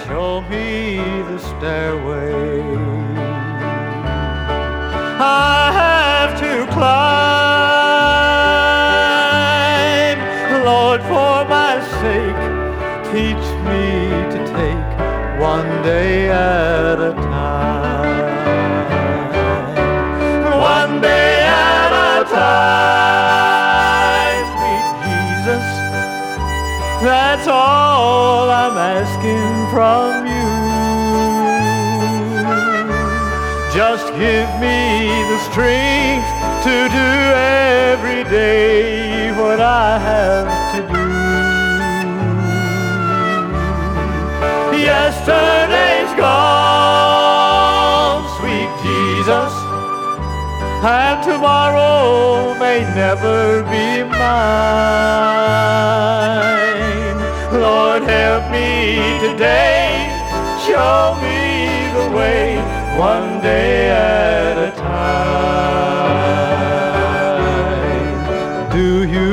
show me the stairway. I have to climb, Lord, for my sake, teach me to take one day at a time. One day at a time, sweet Jesus, that's all I'm asking from you. Just give me the strength to do every day what I have to do. Yesterday's gone, sweet Jesus, and tomorrow may never be mine. Lord, help me today, show me the way, one day at a time. Do you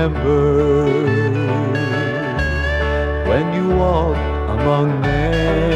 remember when you walked among men?